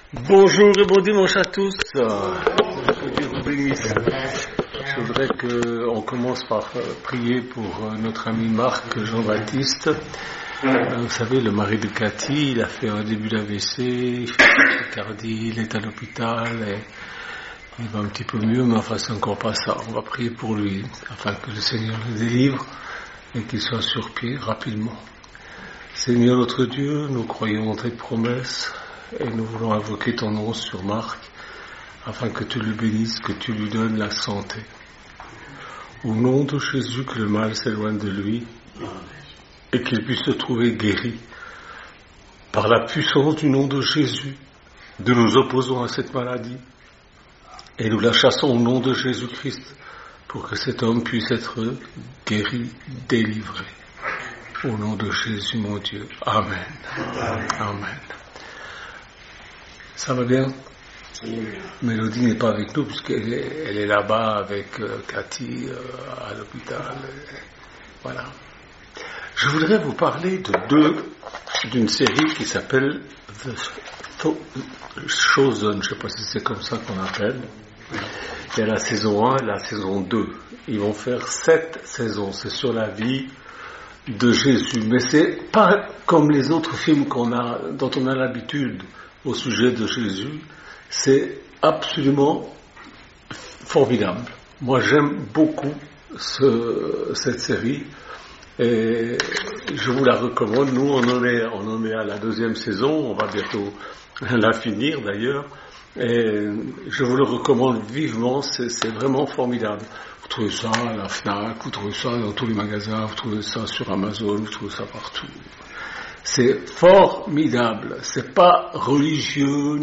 Bonjour et bon dimanche à tous. Que Dieu vous bénisse. Je voudrais qu'on commence par prier pour notre ami Marc Jean-Baptiste. Vous savez, le mari de Cathy, il a fait un début d'AVC, il fait une tachycardie, il est à l'hôpital et il va un petit peu mieux, mais enfin c'est encore pas ça. On va prier pour lui afin que le Seigneur le délivre et qu'il soit sur pied rapidement. Seigneur notre Dieu, nous croyons en tes promesses et nous voulons invoquer ton nom sur Marc afin que tu le bénisses, que tu lui donnes la santé. Au nom de Jésus, que le mal s'éloigne de lui et qu'il puisse se trouver guéri. Par la puissance du nom de Jésus, nous nous opposons à cette maladie et nous la chassons au nom de Jésus-Christ pour que cet homme puisse être guéri, délivré. Au nom de Jésus, mon Dieu. Amen. Amen. Ça va bien? Mélodie n'est pas avec nous puisqu'elle est là-bas avec Cathy à l'hôpital. Voilà. Je voudrais vous parler d'une série qui s'appelle The Chosen. Je ne sais pas si c'est comme ça qu'on appelle. Il y a la saison 1 et la saison 2. Ils vont faire 7 saisons. C'est sur la vie de Jésus. Mais c'est pas comme les autres films dont on a l'habitude au sujet de Jésus. C'est absolument formidable. Moi, j'aime beaucoup cette série et je vous la recommande. Nous, on en est à la 2e saison. On va bientôt la finir d'ailleurs. Et je vous le recommande vivement. C'est vraiment formidable. Vous trouvez ça à la FNAC, vous trouvez ça dans tous les magasins, vous trouvez ça sur Amazon, vous trouvez ça partout. C'est formidable. C'est pas religieux,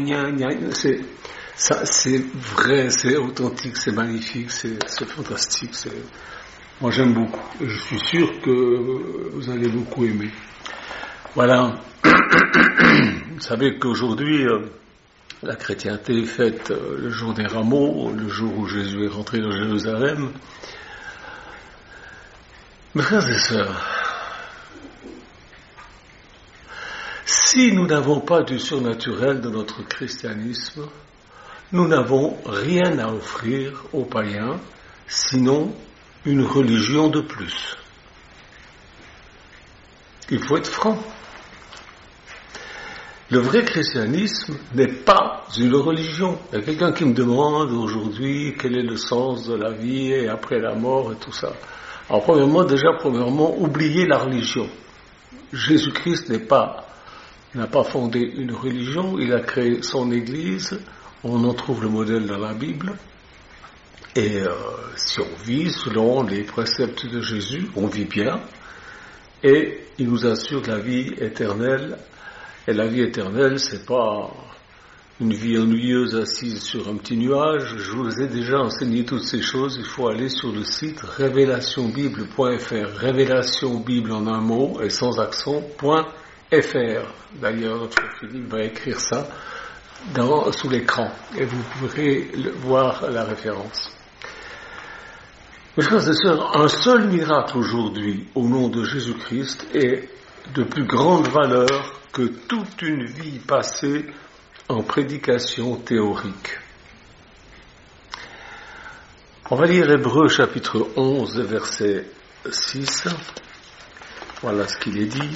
c'est vrai, c'est authentique, c'est magnifique, c'est fantastique. Moi j'aime beaucoup. Je suis sûr que vous allez beaucoup aimer. Voilà. Vous savez qu'aujourd'hui, la chrétienté fête le jour des rameaux, le jour où Jésus est rentré dans Jérusalem. Mes frères et sœurs, si nous n'avons pas du surnaturel de notre christianisme, nous n'avons rien à offrir aux païens, sinon une religion de plus. Il faut être franc. Le vrai christianisme n'est pas une religion. Il y a quelqu'un qui me demande aujourd'hui quel est le sens de la vie et après la mort et tout ça. Alors premièrement, oubliez la religion. Jésus-Christ n'a pas fondé une religion, il a créé son église, on en trouve le modèle dans la Bible. Et si on vit selon les préceptes de Jésus, on vit bien. Et il nous assure la vie éternelle. Et la vie éternelle, c'est pas une vie ennuyeuse assise sur un petit nuage. Je vous ai déjà enseigné toutes ces choses. Il faut aller sur le site révélationbible.fr. Révélation Bible en un mot et sans accent.fr. D'ailleurs, notre Philippe va écrire ça sous l'écran. Et vous pourrez voir la référence. Mes frères et sœurs, un seul miracle aujourd'hui, au nom de Jésus-Christ, est de plus grande valeur que toute une vie passée en prédication théorique. On va lire Hébreux chapitre 11, verset 6. Voilà ce qu'il est dit.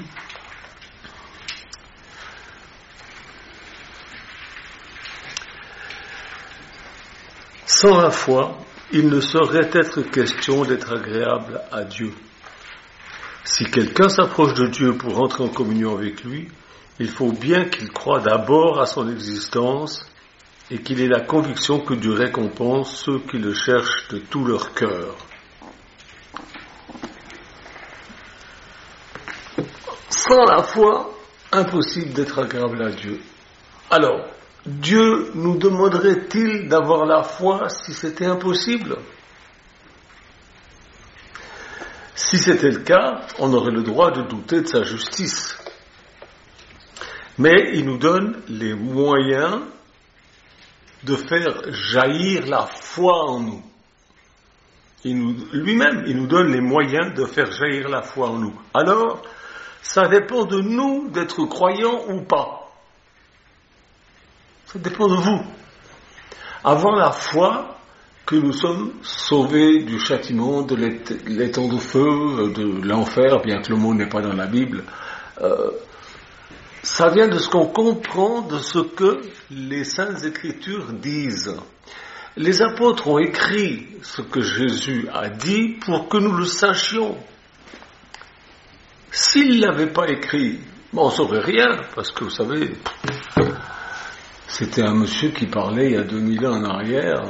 Sans la foi, il ne saurait être question d'être agréable à Dieu. Si quelqu'un s'approche de Dieu pour entrer en communion avec lui, il faut bien qu'il croie d'abord à son existence et qu'il ait la conviction que Dieu récompense ceux qui le cherchent de tout leur cœur. Sans la foi, impossible d'être agréable à Dieu. Alors, Dieu nous demanderait-il d'avoir la foi si c'était impossible ? Si c'était le cas, on aurait le droit de douter de sa justice. Mais il nous donne les moyens de faire jaillir la foi en nous. Lui-même, il nous donne les moyens de faire jaillir la foi en nous. Alors, ça dépend de nous d'être croyants ou pas. Ça dépend de vous. Avoir la foi que nous sommes sauvés du châtiment, de l'étang de feu, de l'enfer, bien que le mot n'est pas dans la Bible, ça vient de ce qu'on comprend de ce que les Saintes Écritures disent. Les apôtres ont écrit ce que Jésus a dit pour que nous le sachions. S'ils ne l'avaient pas écrit, on ne saurait rien, parce que vous savez, c'était un monsieur qui parlait il y a 2000 ans en arrière.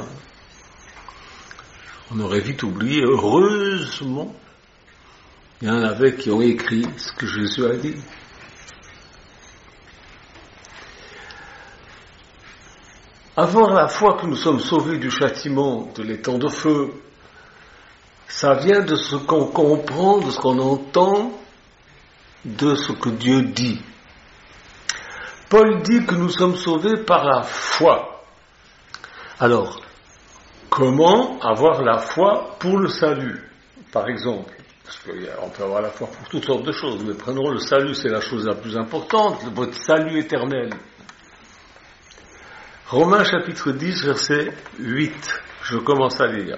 On aurait vite oublié. Heureusement, il y en avait qui ont écrit ce que Jésus a dit. Avoir la foi que nous sommes sauvés du châtiment, de l'étang de feu, ça vient de ce qu'on comprend, de ce qu'on entend, de ce que Dieu dit. Paul dit que nous sommes sauvés par la foi. Alors, comment avoir la foi pour le salut, par exemple? Parce qu'on peut avoir la foi pour toutes sortes de choses, mais prenons le salut, c'est la chose la plus importante, votre salut éternel. Romains chapitre 10, verset 8, je commence à lire.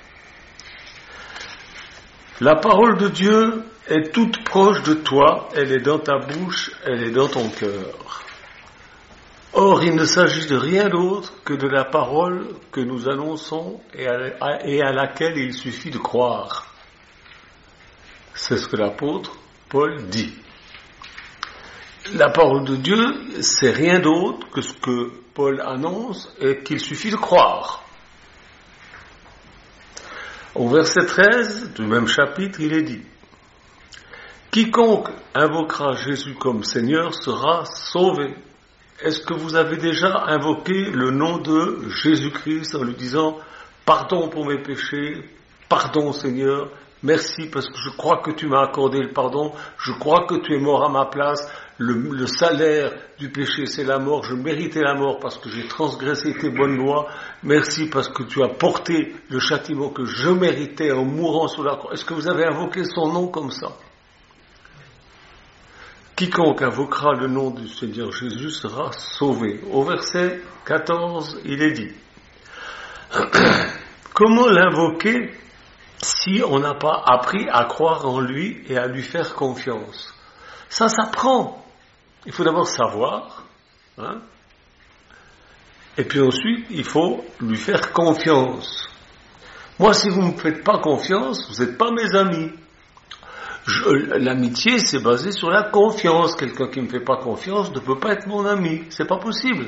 La parole de Dieu est toute proche de toi, elle est dans ta bouche, elle est dans ton cœur. Or, il ne s'agit de rien d'autre que de la parole que nous annonçons et à laquelle il suffit de croire. C'est ce que l'apôtre Paul dit. La parole de Dieu, c'est rien d'autre que ce que Paul annonce et qu'il suffit de croire. Au verset 13 du même chapitre, il est dit: quiconque invoquera Jésus comme Seigneur sera sauvé. Est-ce que vous avez déjà invoqué le nom de Jésus-Christ en lui disant pardon pour mes péchés, pardon Seigneur, merci parce que je crois que tu m'as accordé le pardon, je crois que tu es mort à ma place, le salaire du péché c'est la mort, je méritais la mort parce que j'ai transgressé tes bonnes lois, merci parce que tu as porté le châtiment que je méritais en mourant sur la croix. Est-ce que vous avez invoqué son nom comme ça? Quiconque invoquera le nom du Seigneur Jésus sera sauvé. Au verset 14, il est dit: comment l'invoquer si on n'a pas appris à croire en lui et à lui faire confiance? Ça s'apprend. Il faut d'abord savoir, et puis ensuite, il faut lui faire confiance. Moi, si vous ne me faites pas confiance, vous n'êtes pas mes amis. L'amitié, c'est basé sur la confiance. Quelqu'un qui ne me fait pas confiance ne peut pas être mon ami. C'est pas possible.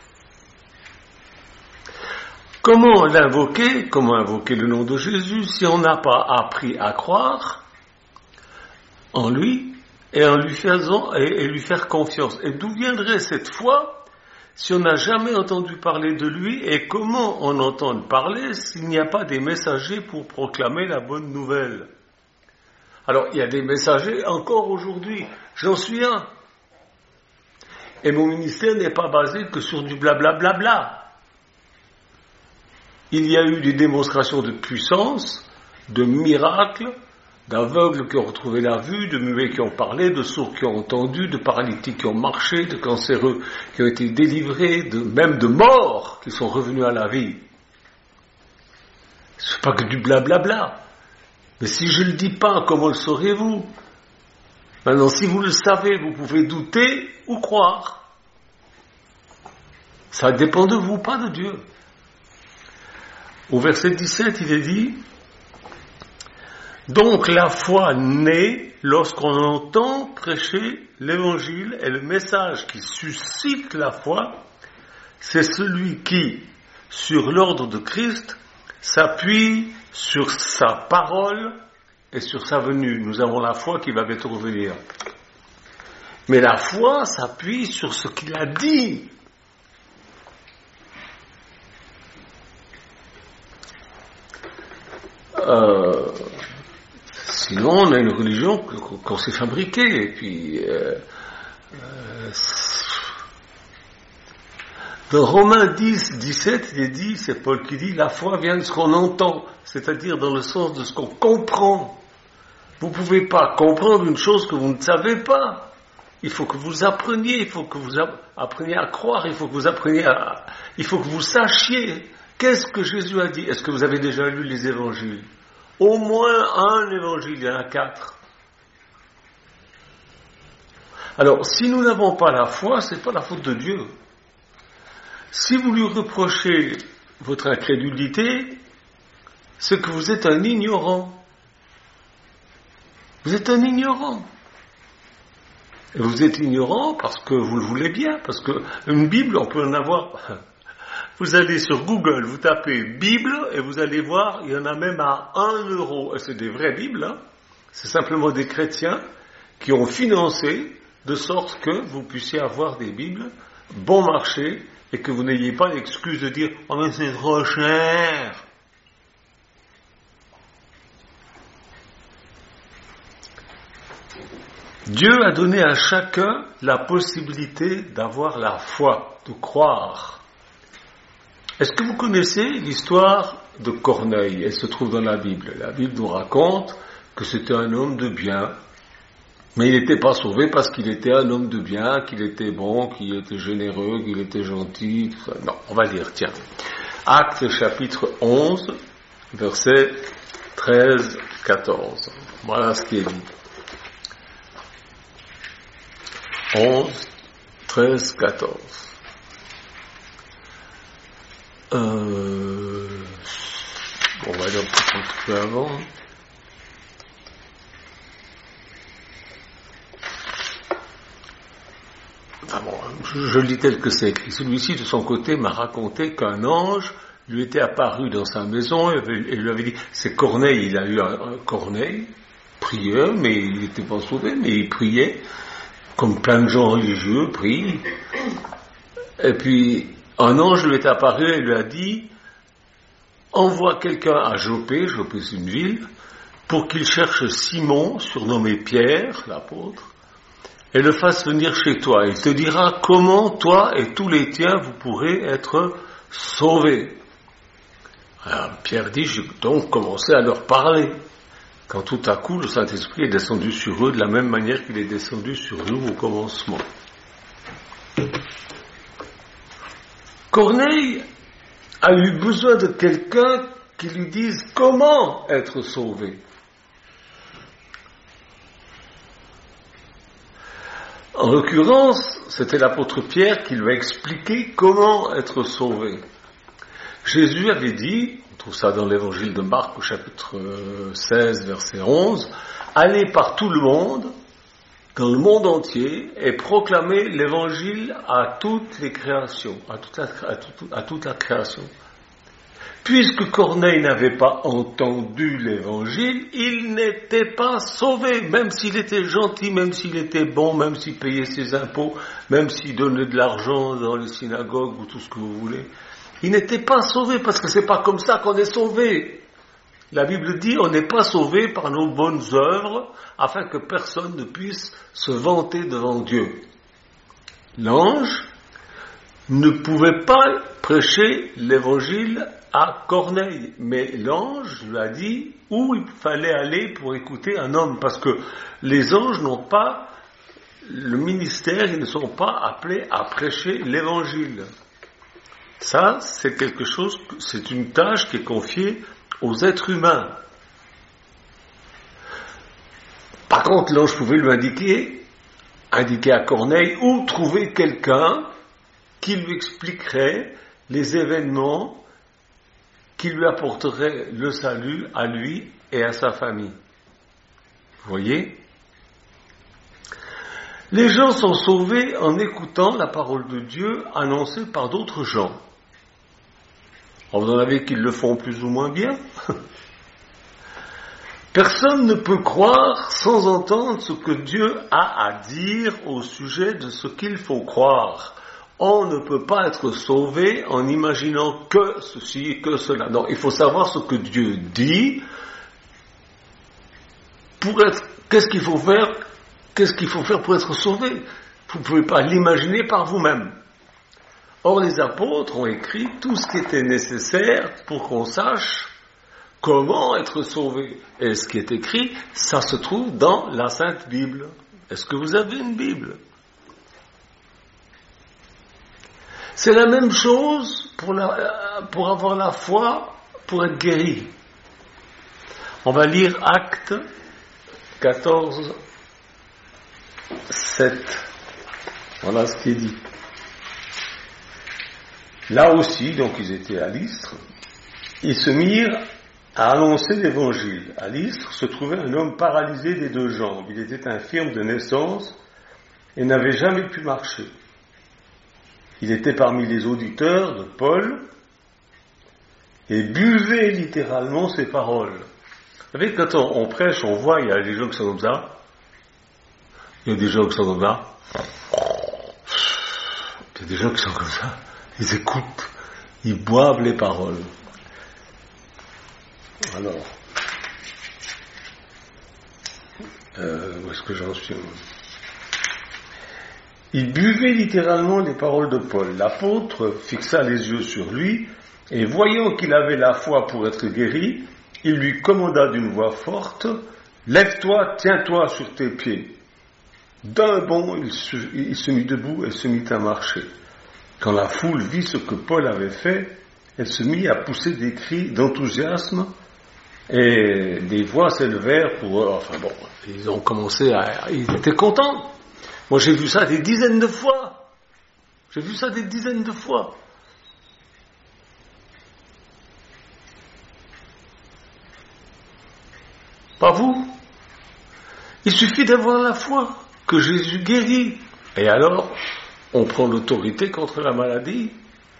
Comment l'invoquer? Comment invoquer le nom de Jésus si on n'a pas appris à croire en lui et en lui faisant et lui faire confiance? Et d'où viendrait cette foi si on n'a jamais entendu parler de lui? Et comment on entend parler s'il n'y a pas des messagers pour proclamer la bonne nouvelle? Alors, il y a des messagers encore aujourd'hui. J'en suis un. Et mon ministère n'est pas basé que sur du blablabla. Il y a eu des démonstrations de puissance, de miracles, d'aveugles qui ont retrouvé la vue, de muets qui ont parlé, de sourds qui ont entendu, de paralytiques qui ont marché, de cancéreux qui ont été délivrés, même de morts qui sont revenus à la vie. C'est pas que du blablabla. Mais si je ne le dis pas, comment le saurez-vous? Maintenant, si vous le savez, vous pouvez douter ou croire. Ça dépend de vous, pas de Dieu. Au verset 17, il est dit: donc la foi naît lorsqu'on entend prêcher l'évangile, et le message qui suscite la foi, c'est celui qui, sur l'ordre de Christ, s'appuie sur sa parole et sur sa venue. Nous avons la foi qui va bientôt revenir. Mais la foi s'appuie sur ce qu'il a dit. Sinon, on a une religion qu'on s'est fabriquée. Et puis, dans Romains 10, 17, il est dit, c'est Paul qui dit, la foi vient de ce qu'on entend, c'est-à-dire dans le sens de ce qu'on comprend. Vous ne pouvez pas comprendre une chose que vous ne savez pas. Il faut que vous appreniez, il faut que vous appreniez à croire, il faut que vous appreniez il faut que vous sachiez qu'est-ce que Jésus a dit. Est-ce que vous avez déjà lu les évangiles? Au moins un évangile, il y en a 4. Alors, si nous n'avons pas la foi, c'est pas la faute de Dieu. Si vous lui reprochez votre incrédulité, c'est que vous êtes un ignorant. Vous êtes un ignorant. Et vous êtes ignorant parce que vous le voulez bien, parce que une Bible, on peut en avoir. Vous allez sur Google, vous tapez Bible et vous allez voir, il y en a même à 1 euro. Et c'est des vraies Bibles, hein. C'est simplement des chrétiens qui ont financé de sorte que vous puissiez avoir des Bibles bon marché et que vous n'ayez pas l'excuse de dire « Oh mais c'est trop cher !» Dieu a donné à chacun la possibilité d'avoir la foi, de croire. Est-ce que vous connaissez l'histoire de Corneille? Elle se trouve dans la Bible. La Bible nous raconte que c'était un homme de bien, mais il n'était pas sauvé parce qu'il était un homme de bien, qu'il était bon, qu'il était généreux, qu'il était gentil, tout ça. Non, on va lire, tiens. Actes chapitre 11, versets 13-14. Voilà ce qui est dit. 11, 13, 14. On va aller un petit peu avant. Enfin bon, je lis tel que c'est écrit. Celui-ci, de son côté, m'a raconté qu'un ange lui était apparu dans sa maison et lui avait dit, c'est Corneille, il a eu un Corneille, prieur, mais il n'était pas sauvé, mais il priait, comme plein de gens religieux prient. Et puis, un ange lui est apparu et lui a dit, envoie quelqu'un à Joppé, Joppé c'est une ville, pour qu'il cherche Simon, surnommé Pierre, l'apôtre, et le fasse venir chez toi. Il te dira comment toi et tous les tiens vous pourrez être sauvés. Alors, Pierre dit, j'ai donc commencé à leur parler. Quand tout à coup, le Saint-Esprit est descendu sur eux de la même manière qu'il est descendu sur nous au commencement. Corneille a eu besoin de quelqu'un qui lui dise comment être sauvé. En l'occurrence, c'était l'apôtre Pierre qui lui a expliqué comment être sauvé. Jésus avait dit, on trouve ça dans l'évangile de Marc au chapitre 16, verset 11, « Allez par tout le monde, dans le monde entier, et proclamer l'évangile à toutes les créations, à toute la création. » Puisque Corneille n'avait pas entendu l'évangile, il n'était pas sauvé, même s'il était gentil, même s'il était bon, même s'il payait ses impôts, même s'il donnait de l'argent dans les synagogues ou tout ce que vous voulez. Il n'était pas sauvé parce que c'est pas comme ça qu'on est sauvé. La Bible dit on n'est pas sauvé par nos bonnes œuvres afin que personne ne puisse se vanter devant Dieu. L'ange ne pouvait pas prêcher l'évangile à Corneille, mais l'ange lui a dit où il fallait aller pour écouter un homme, parce que les anges n'ont pas le ministère, ils ne sont pas appelés à prêcher l'évangile. Ça, c'est quelque chose, c'est une tâche qui est confiée aux êtres humains. Par contre, l'ange pouvait lui indiquer à Corneille où trouver quelqu'un qui lui expliquerait les événements qui lui apporterait le salut à lui et à sa famille. Vous voyez ? Les gens sont sauvés en écoutant la parole de Dieu annoncée par d'autres gens. Vous en avez qui le font plus ou moins bien. Personne ne peut croire sans entendre ce que Dieu a à dire au sujet de ce qu'il faut croire. On ne peut pas être sauvé en imaginant que ceci et que cela. Non, il faut savoir ce que Dieu dit pour être. Qu'est-ce qu'il faut faire pour être sauvé? Vous ne pouvez pas l'imaginer par vous-même. Or, les apôtres ont écrit tout ce qui était nécessaire pour qu'on sache comment être sauvé. Et ce qui est écrit, ça se trouve dans la Sainte Bible. Est-ce que vous avez une Bible? C'est la même chose pour avoir la foi, pour être guéri. On va lire Actes 14, 7. Voilà ce qui est dit. Là aussi, donc ils étaient à Lystre, ils se mirent à annoncer l'évangile. À Lystre se trouvait un homme paralysé des 2 jambes. Il était infirme de naissance et n'avait jamais pu marcher. Il était parmi les auditeurs de Paul et buvait littéralement ses paroles. Vous savez, quand on prêche, on voit, il y a des gens qui sont comme ça. Il y a des gens qui sont comme ça. Il y a des gens qui sont comme ça. Ils écoutent. Ils boivent les paroles. Alors, où est-ce que j'en suis ? Il buvait littéralement les paroles de Paul. L'apôtre fixa les yeux sur lui et voyant qu'il avait la foi pour être guéri, il lui commanda d'une voix forte, « Lève-toi, tiens-toi sur tes pieds. » D'un bond, il se mit debout et se mit à marcher. Quand la foule vit ce que Paul avait fait, elle se mit à pousser des cris d'enthousiasme et des voix s'élevèrent pour eux. Enfin bon, ils ont commencé ils étaient contents. Moi j'ai vu ça des dizaines de fois. Pas vous. Il suffit d'avoir la foi que Jésus guérit. Et alors, on prend l'autorité contre la maladie.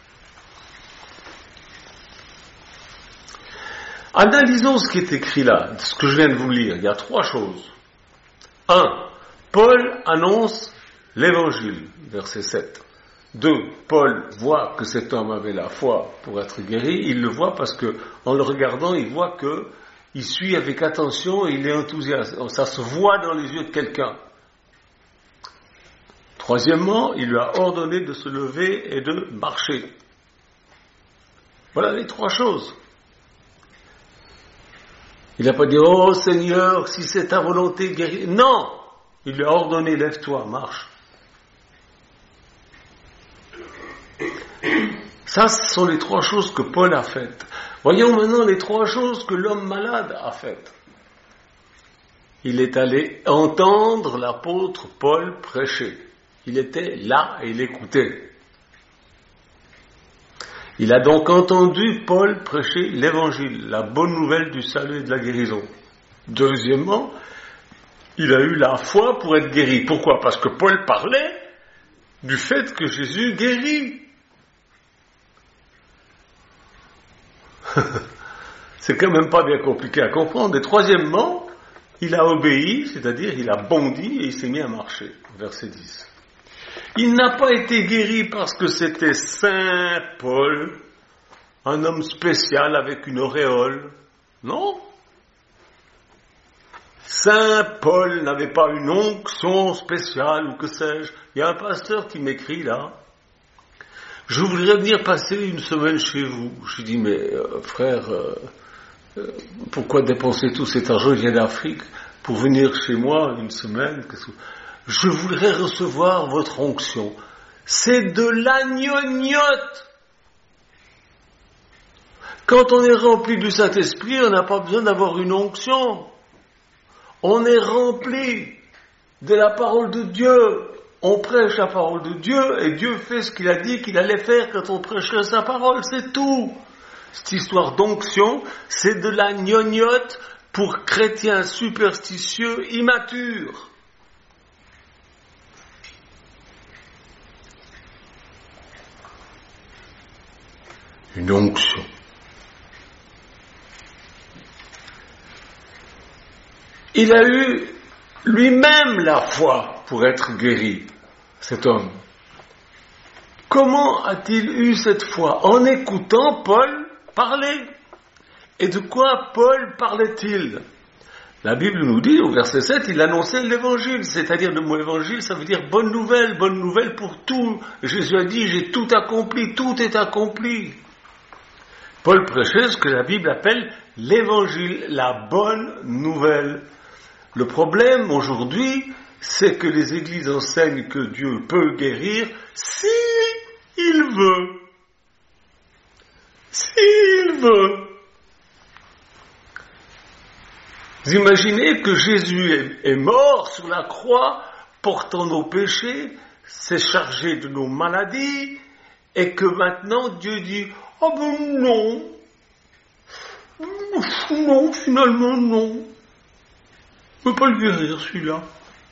Analysons ce qui est écrit là, ce que je viens de vous lire. Il y a 3 choses. 1. Paul annonce l'évangile, verset 7. 2. Paul voit que cet homme avait la foi pour être guéri. Il le voit parce que, en le regardant, il voit que il suit avec attention et il est enthousiaste. Ça se voit dans les yeux de quelqu'un. 3, il lui a ordonné de se lever et de marcher. Voilà les 3 choses. Il n'a pas dit, oh Seigneur, si c'est ta volonté, guéris. Non! Il lui a ordonné, lève-toi, marche. Ça, ce sont les 3 choses que Paul a faites. Voyons maintenant les 3 choses que l'homme malade a faites. Il est allé entendre l'apôtre Paul prêcher. Il était là et il écoutait. Il a donc entendu Paul prêcher l'évangile, la bonne nouvelle du salut et de la guérison. 2, il a eu la foi pour être guéri. Pourquoi ? Parce que Paul parlait du fait que Jésus guérit. C'est quand même pas bien compliqué à comprendre. Et 3, il a obéi, c'est-à-dire il a bondi et il s'est mis à marcher. Verset 10. Il n'a pas été guéri parce que c'était Saint Paul, un homme spécial avec une auréole. Non. Saint Paul n'avait pas une onction spéciale ou que sais-je. Il y a un pasteur qui m'écrit là. Je voudrais venir passer une semaine chez vous. Je dis, mais frère, pourquoi dépenser tout cet argent? Il vient d'Afrique pour venir chez moi une semaine. Je voudrais recevoir votre onction. C'est de la gnognotte. Quand on est rempli du Saint-Esprit, on n'a pas besoin d'avoir une onction. On est rempli de la parole de Dieu. On prêche la parole de Dieu et Dieu fait ce qu'il a dit qu'il allait faire quand on prêcherait sa parole, c'est tout. Cette histoire d'onction, c'est de la gnognotte pour chrétiens superstitieux immatures. Une onction. Il a eu lui-même la foi pour être guéri, cet homme. Comment a-t-il eu cette foi? En écoutant Paul parler. Et de quoi Paul parlait-il? La Bible nous dit, au verset 7, il annonçait l'évangile, c'est-à-dire le mot évangile, ça veut dire bonne nouvelle pour tout. Jésus a dit, j'ai tout accompli, tout est accompli. Paul prêchait ce que la Bible appelle l'évangile, la bonne nouvelle. Le problème aujourd'hui, c'est que les églises enseignent que Dieu peut guérir si il veut. Vous imaginez que Jésus est mort sur la croix, portant nos péchés, s'est chargé de nos maladies, et que maintenant Dieu dit, ah ben non, finalement non, je ne peux pas le guérir celui-là.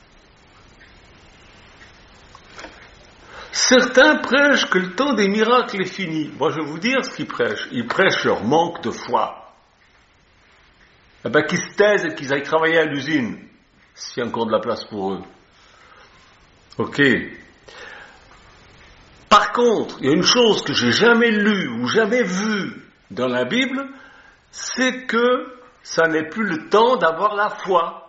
Certains prêchent que le temps des miracles est fini. Moi je vais vous dire ce qu'ils prêchent. Ils prêchent leur manque de foi. Eh bien qu'ils se taisent et qu'ils aillent travailler à l'usine, s'il y a encore de la place pour eux. Ok. Par contre, il y a une chose que j'ai jamais lue ou jamais vue dans la Bible, c'est que ça n'est plus le temps d'avoir la foi.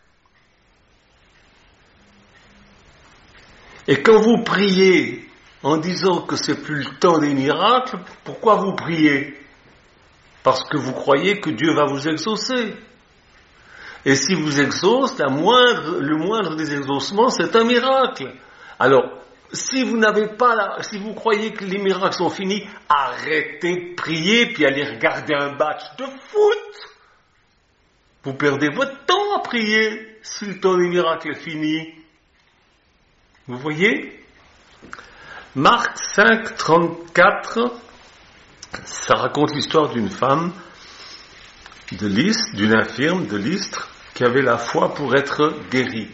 Et quand vous priez en disant que c'est plus le temps des miracles, pourquoi vous priez? Parce que vous croyez que Dieu va vous exaucer. Et s'il vous exauce, le moindre des exaucements, c'est un miracle. Alors, si vous croyez que les miracles sont finis, arrêtez de prier puis allez regarder un match de foot. Vous perdez votre temps à prier si le temps des miracles est fini. Vous voyez? Marc 5, 34, ça raconte l'histoire d'une femme de Lystre, d'une infirme de Lystre, qui avait la foi pour être guérie.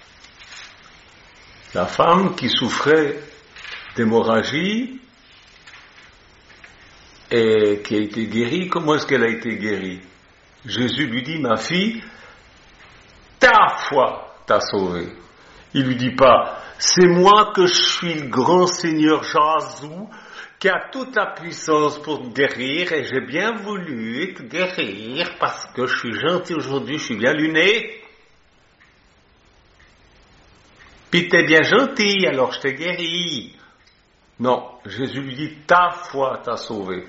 La femme qui souffrait d'hémorragie et qui a été guérie, comment est-ce qu'elle a été guérie? Jésus lui dit, ma fille, ta foi t'a sauvée. Il lui dit pas, c'est moi que je suis le grand Seigneur Jésus qui a toute la puissance pour te guérir et j'ai bien voulu te guérir parce que je suis gentil aujourd'hui, je suis bien luné. Puis t'es bien gentil, alors je t'ai guéri. Non, Jésus lui dit, ta foi t'a sauvé.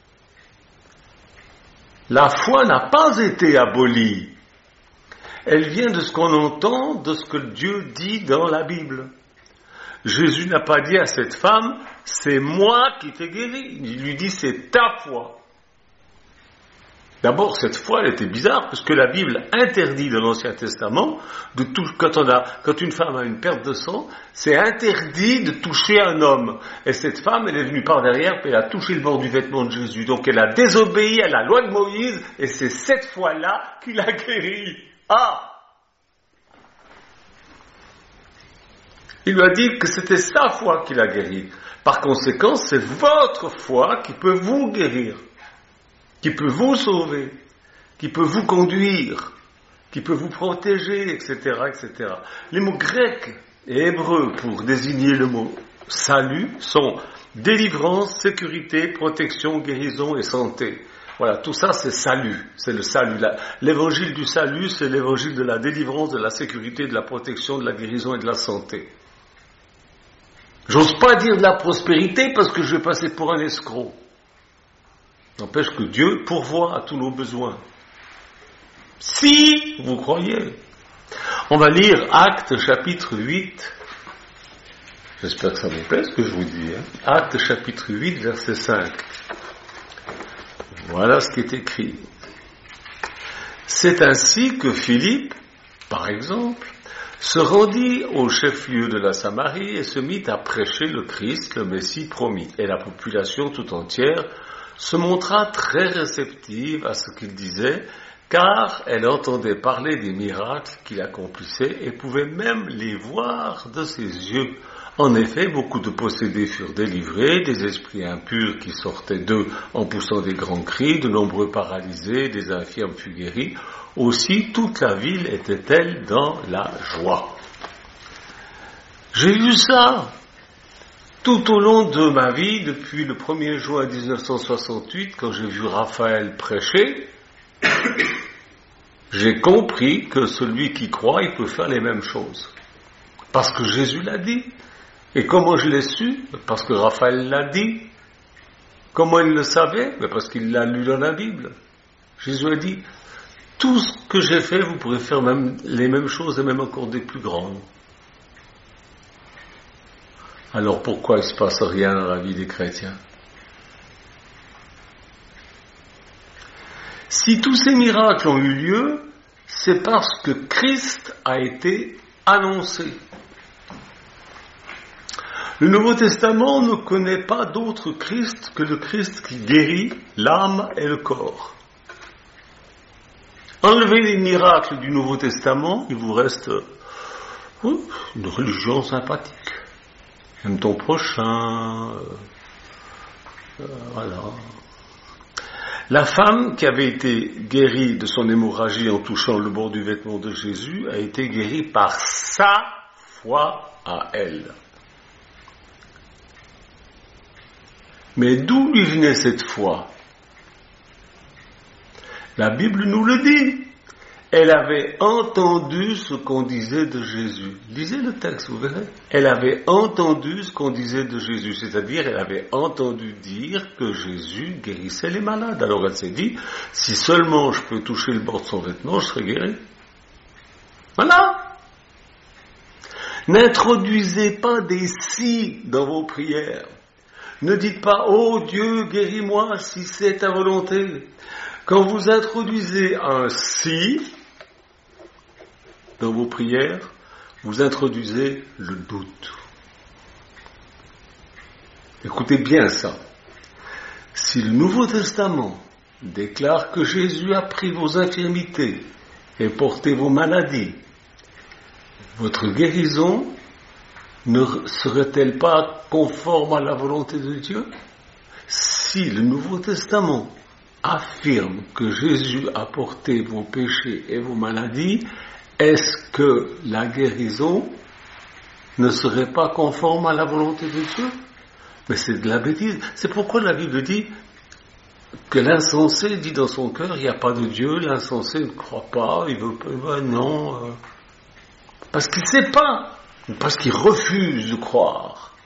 La foi n'a pas été abolie. Elle vient de ce qu'on entend, de ce que Dieu dit dans la Bible. Jésus n'a pas dit à cette femme, c'est moi qui t'ai guéri. Il lui dit, c'est ta foi. D'abord, cette foi, elle était bizarre, parce que la Bible interdit dans l'Ancien Testament, quand une femme a une perte de sang, c'est interdit de toucher un homme. Et cette femme, elle est venue par derrière, puis elle a touché le bord du vêtement de Jésus. Donc elle a désobéi à la loi de Moïse, et c'est cette foi-là qui l'a guérie. Ah! Il lui a dit que c'était sa foi qui l'a guéri. Par conséquent, c'est votre foi qui peut vous guérir, qui peut vous sauver, qui peut vous conduire, qui peut vous protéger, etc., etc. Les mots grecs et hébreux pour désigner le mot salut sont délivrance, sécurité, protection, guérison et santé. Voilà, tout ça c'est salut, c'est le salut. L'évangile du salut, c'est l'évangile de la délivrance, de la sécurité, de la protection, de la guérison et de la santé. J'ose pas dire de la prospérité parce que je vais passer pour un escroc. N'empêche que Dieu pourvoit à tous nos besoins. Si vous croyez. On va lire Actes chapitre 8. J'espère que ça vous plaît ce que je vous dis. Actes chapitre 8 verset 5. Voilà ce qui est écrit. C'est ainsi que Philippe, par exemple, se rendit au chef-lieu de la Samarie et se mit à prêcher le Christ, le Messie promis. Et la population tout entière se montra très réceptive à ce qu'il disait, car elle entendait parler des miracles qu'il accomplissait et pouvait même les voir de ses yeux. En effet, beaucoup de possédés furent délivrés, des esprits impurs qui sortaient d'eux en poussant des grands cris, de nombreux paralysés, des infirmes furent guéris. Aussi, toute la ville était-elle dans la joie. J'ai vu ça tout au long de ma vie, depuis le 1er juin 1968, quand j'ai vu Raphaël prêcher. J'ai compris que celui qui croit, il peut faire les mêmes choses. Parce que Jésus l'a dit. Et comment je l'ai su? Parce que Raphaël l'a dit. Comment il le savait? Parce qu'il l'a lu dans la Bible. Jésus a dit, tout ce que j'ai fait, vous pourrez faire même les mêmes choses et même encore des plus grandes. Alors pourquoi il ne se passe rien dans la vie des chrétiens? Si tous ces miracles ont eu lieu, c'est parce que Christ a été annoncé. Le Nouveau Testament ne connaît pas d'autre Christ que le Christ qui guérit l'âme et le corps. Enlevez les miracles du Nouveau Testament, il vous reste une religion sympathique. Aime ton prochain, voilà. La femme qui avait été guérie de son hémorragie en touchant le bord du vêtement de Jésus a été guérie par sa foi à elle. Mais d'où lui venait cette foi? La Bible nous le dit. Elle avait entendu ce qu'on disait de Jésus. Lisez le texte, vous verrez. Elle avait entendu ce qu'on disait de Jésus, c'est-à-dire elle avait entendu dire que Jésus guérissait les malades. Alors elle s'est dit, si seulement je peux toucher le bord de son vêtement, je serai guéri. Voilà. N'introduisez pas des si dans vos prières. Ne dites pas, oh Dieu, guéris-moi si c'est ta volonté. Quand vous introduisez un si dans vos prières, vous introduisez le doute. Écoutez bien ça. Si le Nouveau Testament déclare que Jésus a pris vos infirmités et porté vos maladies, votre guérison ne serait-elle pas conforme à la volonté de Dieu? Si le Nouveau Testament affirme que Jésus a porté vos péchés et vos maladies, est-ce que la guérison ne serait pas conforme à la volonté de Dieu? Mais c'est de la bêtise. C'est pourquoi la Bible dit que l'insensé dit dans son cœur, il n'y a pas de Dieu, l'insensé ne croit pas, il veut pas, non, parce qu'il ne sait pas, parce qu'il refuse de croire.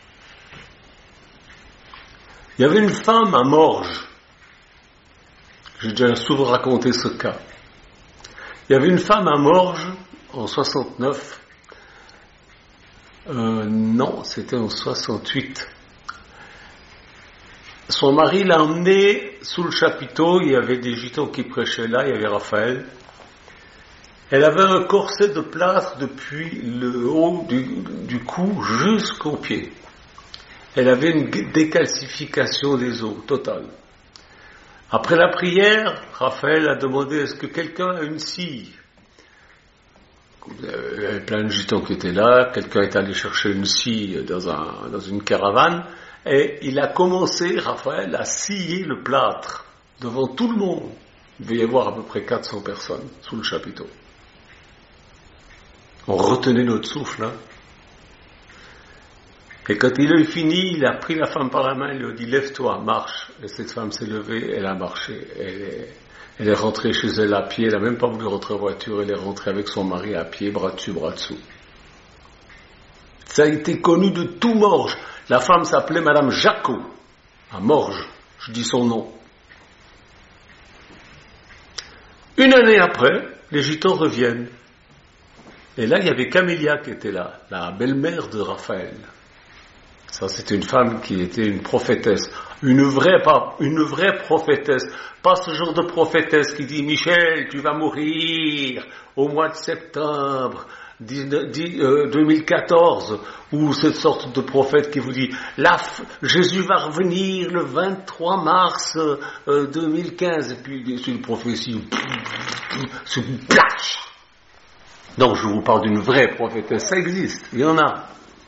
Il y avait une femme à Morges. J'ai déjà souvent raconté ce cas. Il y avait une femme à Morges en 69. Non, c'était en 68. Son mari l'a emmenée sous le chapiteau. Il y avait des gitans qui prêchaient là. Il y avait Raphaël. Elle avait un corset de plâtre depuis le haut du cou jusqu'aux pieds. Elle avait une décalcification des os totale. Après la prière, Raphaël a demandé est-ce que quelqu'un a une scie? Il y avait plein de gitans qui étaient là, quelqu'un est allé chercher une scie dans une caravane, et il a commencé, Raphaël, à scier le plâtre devant tout le monde. Il devait y avoir à peu près 400 personnes sous le chapiteau. On retenait notre souffle, hein. Et quand il a eu fini, il a pris la femme par la main, il lui a dit, lève-toi, marche. Et cette femme s'est levée, elle a marché. Elle est rentrée chez elle à pied, elle n'a même pas voulu rentrer en voiture, elle est rentrée avec son mari à pied, bras dessus, bras dessous. Ça a été connu de tout Morges. La femme s'appelait Madame Jacot, à Morges, je dis son nom. Une année après, les gitans reviennent. Et là, il y avait Camélia qui était là, la belle-mère de Raphaël. Ça, c'était une femme qui était une prophétesse. Une vraie prophétesse. Pas ce genre de prophétesse qui dit, Michel, tu vas mourir au mois de septembre 2014. Ou cette sorte de prophète qui vous dit, Jésus va revenir le 23 mars 2015. Et puis, c'est une prophétie. C'est une plage. Donc, je vous parle d'une vraie prophétesse. Ça existe. Il y en a.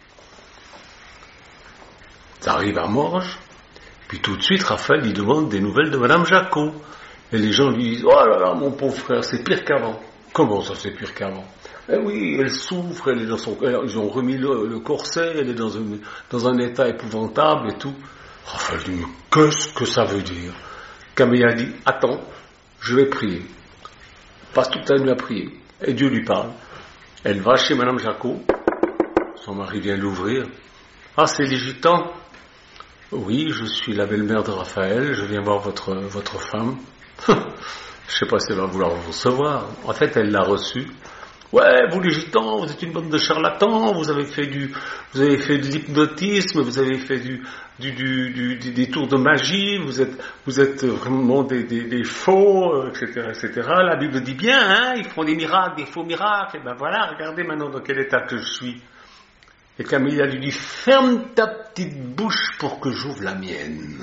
Ça arrive à Morges, puis tout de suite, Raphaël, il demande des nouvelles de Madame Jacot. Et les gens lui disent, oh là là, mon pauvre frère, c'est pire qu'avant. Comment ça, c'est pire qu'avant? Eh oui, elle souffre, elle est dans ils ont remis le corset, elle est dans un état épouvantable et tout. Raphaël dit, mais qu'est-ce que ça veut dire? Camélia dit, attends, je vais prier. Passe toute la nuit à prier. Et Dieu lui parle. Elle va chez Madame Jacot. Son mari vient l'ouvrir. Ah, c'est les gitans? Oui, je suis la belle-mère de Raphaël, je viens voir votre femme. Je ne sais pas si elle va vouloir vous recevoir. En fait, elle l'a reçu Ouais, vous les gitans, vous êtes une bande de charlatans, vous avez fait de l'hypnotisme, vous avez fait des tours de magie, vous êtes vraiment des faux, etc., etc. La Bible dit bien, hein, ils font des miracles, des faux miracles, et ben voilà, regardez maintenant dans quel état que je suis. Et Camélia lui dit, ferme ta petite bouche pour que j'ouvre la mienne.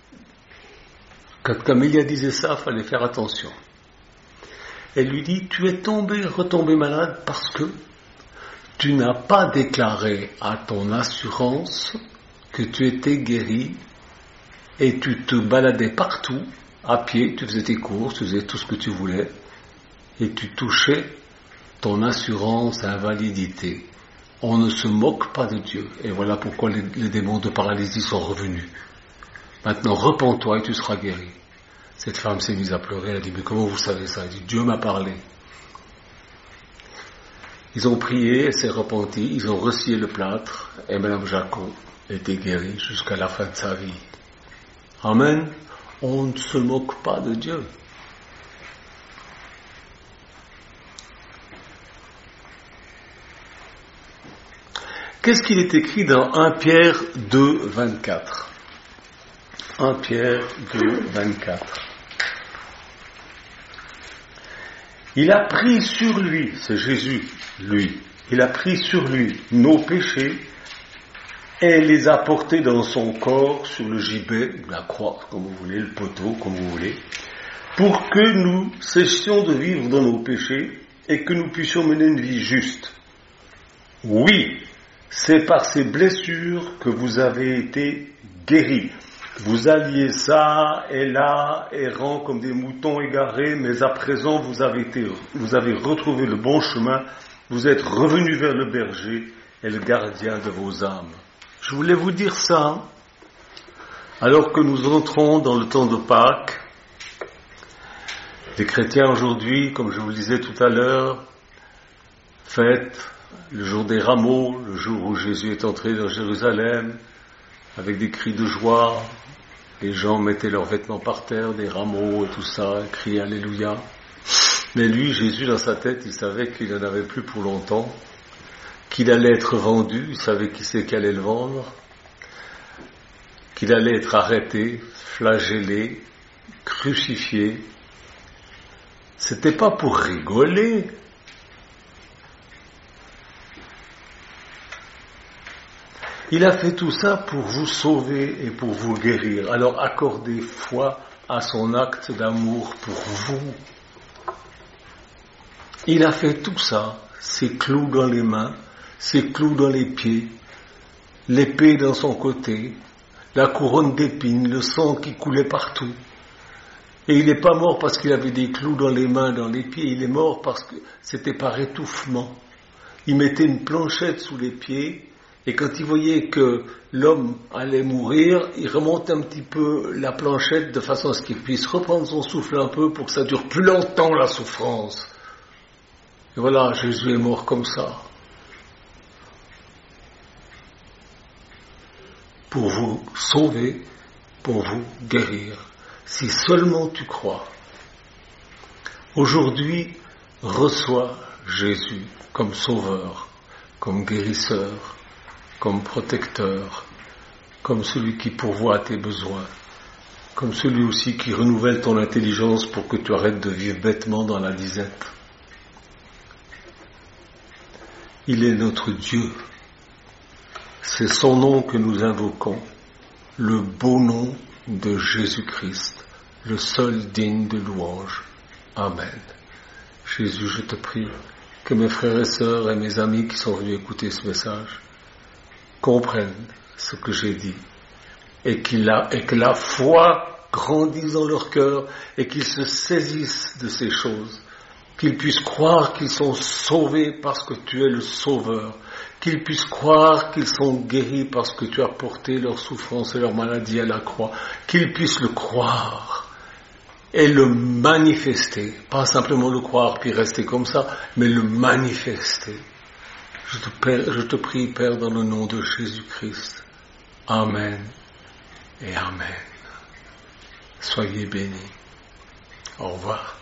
Quand Camélia disait ça, il fallait faire attention. Elle lui dit, tu es retombé malade parce que tu n'as pas déclaré à ton assurance que tu étais guéri et tu te baladais partout, à pied, tu faisais tes courses, tu faisais tout ce que tu voulais et tu touchais ton assurance à invalidité. On ne se moque pas de Dieu. Et voilà pourquoi les démons de paralysie sont revenus. Maintenant, repens-toi et tu seras guéri. Cette femme s'est mise à pleurer, elle a dit, mais comment vous savez ça? Elle dit, Dieu m'a parlé. Ils ont prié, elle s'est repentie, ils ont resscié le plâtre, et Madame Jacot était guérie jusqu'à la fin de sa vie. Amen. On ne se moque pas de Dieu. Qu'est-ce qu'il est écrit dans 1 Pierre 2, 24? 1 Pierre 2, 24. Il a pris sur lui, c'est Jésus, lui, il a pris sur lui nos péchés et les a portés dans son corps sur le gibet, la croix, comme vous voulez, le poteau, comme vous voulez, pour que nous cessions de vivre dans nos péchés et que nous puissions mener une vie juste. Oui, c'est par ces blessures que vous avez été guéris. Vous alliez ça et là, errant comme des moutons égarés, mais à présent vous avez retrouvé le bon chemin, vous êtes revenus vers le berger et le gardien de vos âmes. Je voulais vous dire ça, alors que nous entrons dans le temps de Pâques. Les chrétiens aujourd'hui, comme je vous le disais tout à l'heure, fêtent le jour des rameaux, le jour où Jésus est entré dans Jérusalem, avec des cris de joie. Les gens mettaient leurs vêtements par terre, des rameaux et tout ça, criaient Alléluia. Mais lui, Jésus, dans sa tête, il savait qu'il n'en avait plus pour longtemps, qu'il allait être vendu, il savait qui c'est qui allait le vendre, qu'il allait être arrêté, flagellé, crucifié. C'était pas pour rigoler. Il a fait tout ça pour vous sauver et pour vous guérir. Alors accordez foi à son acte d'amour pour vous. Il a fait tout ça, ses clous dans les mains, ses clous dans les pieds, l'épée dans son côté, la couronne d'épines, le sang qui coulait partout. Et il n'est pas mort parce qu'il avait des clous dans les mains, dans les pieds, il est mort parce que c'était par étouffement. Il mettait une planchette sous les pieds, et quand il voyait que l'homme allait mourir, il remonte un petit peu la planchette de façon à ce qu'il puisse reprendre son souffle un peu pour que ça dure plus longtemps la souffrance. Et voilà, Jésus est mort comme ça. Pour vous sauver, pour vous guérir. Si seulement tu crois. Aujourd'hui, reçois Jésus comme sauveur, comme guérisseur, comme protecteur, comme celui qui pourvoit à tes besoins, comme celui aussi qui renouvelle ton intelligence pour que tu arrêtes de vivre bêtement dans la disette. Il est notre Dieu. C'est son nom que nous invoquons, le beau nom de Jésus-Christ, le seul digne de louange. Amen. Jésus, je te prie que mes frères et sœurs et mes amis qui sont venus écouter ce message comprennent ce que j'ai dit et que la foi grandisse dans leur cœur et qu'ils se saisissent de ces choses, qu'ils puissent croire qu'ils sont sauvés parce que tu es le sauveur, qu'ils puissent croire qu'ils sont guéris parce que tu as porté leur souffrance et leur maladie à la croix, qu'ils puissent le croire et le manifester, pas simplement le croire puis rester comme ça, mais le manifester. Je te prie, Père, dans le nom de Jésus-Christ. Amen et Amen. Soyez bénis. Au revoir.